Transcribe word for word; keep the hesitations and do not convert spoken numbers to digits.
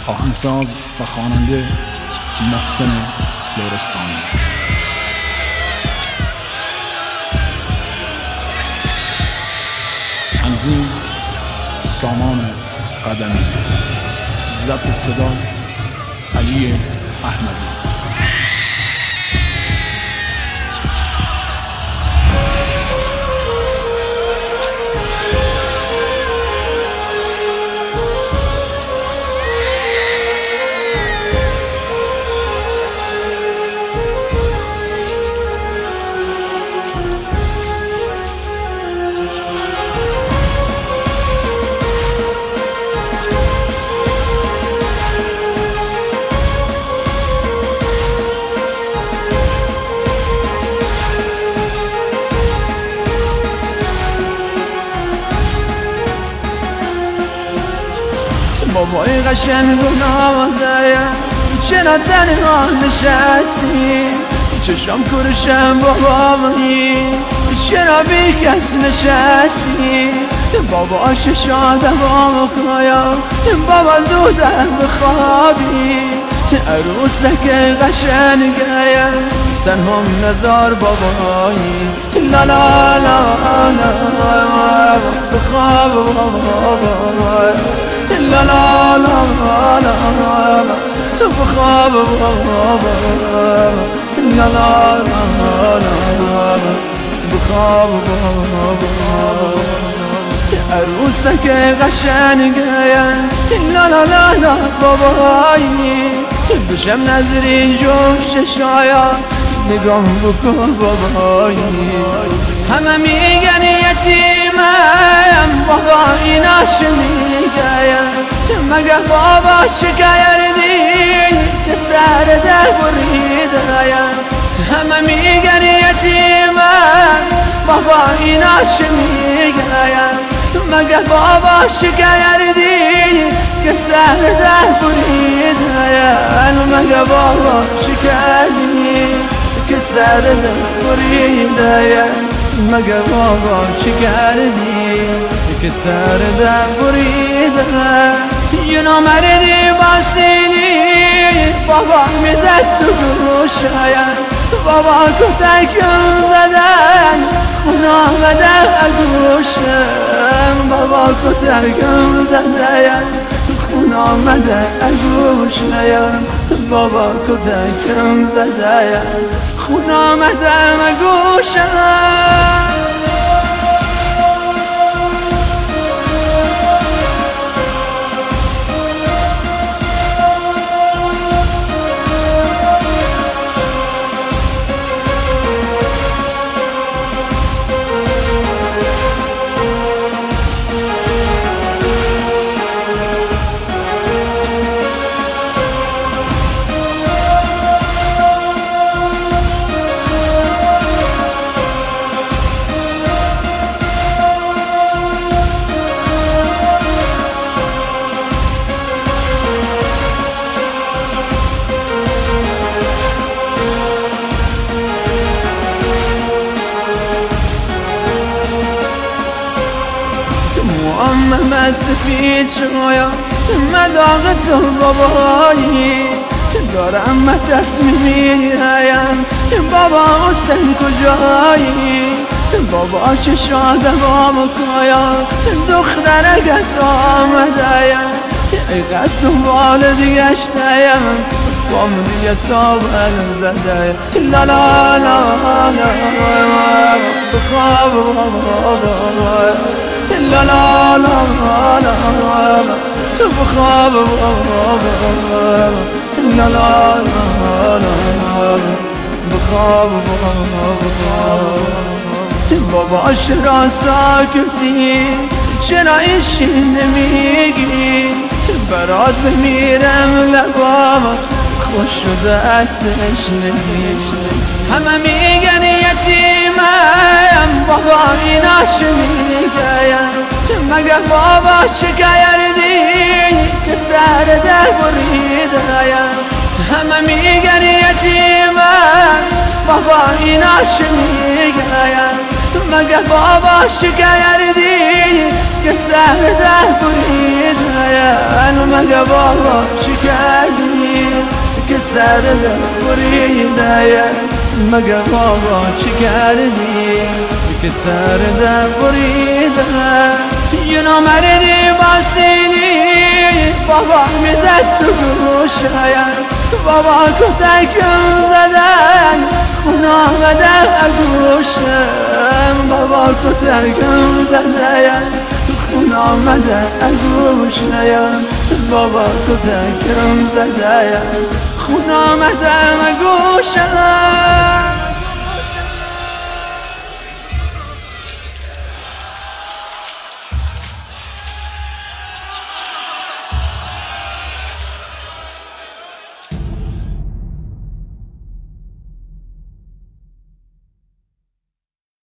آهنگساز و خواننده محسن لرستانی. تنظیم سامان قدمی. ضبط صدا علی احمدی. بابای قشنگ و نوازه چرا تنها نشستی؟ چشم کرشم بابایی چرا بی کس نشستی؟ بابا ششاده بابا کایا بابا زوده بخوابی عروسک قشنگه سن هم نزار بابایی لا لا لا لا بخواب بابا لا لا لا لا بخواب بابا لا لا لا لا بخواب بابا عروسک قشنگه لا لا لا لا بابایی بشم نظرین جفت ششایا نگاه بکن بابایی همه میگن یتیمم بابا ایناش میگن مگه بابا چه کردی که سر ده بریده همه میگن یتیمم بابا ایناش میگن مگه بابا چه کردی که سر ده بریده مگه بابا چه کردی که سر ده بریده مگه بابا چه کردی که سر ده بریده یه نامردی باسیلی بابا میزد سگوشه بابا کتکم زدن خون آمده اگوشم بابا کتکم زدن خون آمده اگوشم بابا کتکم زدن خون آمده اگوشم من سفید شایا مداغ تو بابایی دارم من تصمیم میگیرم بابا حسین کجایی بابا چه شاده بابا کایا دخترگت آمده اینقدر دنبال دیگشتیم بام دیگه تابل زده لا لا لا لا بخواب بابا لا لا لا لا بخواب بابا لا لا لا لا بخواب بابا بابا چرا ساکتی چرا ایشی نمیگی برات بمیرم لبام خوش شده اتش نمیش همه میگن یتیمم بابا ایناش میگن مگه بابا چه کردی که سر ده بریده همه میگن یتیمم بابا ایناش میگن مگه بابا چه کردی که سر ده بریده مگه بابا چی کردی که سرده بریده؟ مگه بابا چی کردی که سرده بریده؟ یه نامردی باسیلی بابا میزد تو گوشم، بابا کتکم زدن خون آمده گوشم، بابا کتکم زدن خون آمده گوشم، بابا کتکم زدن خون آمده گوشم.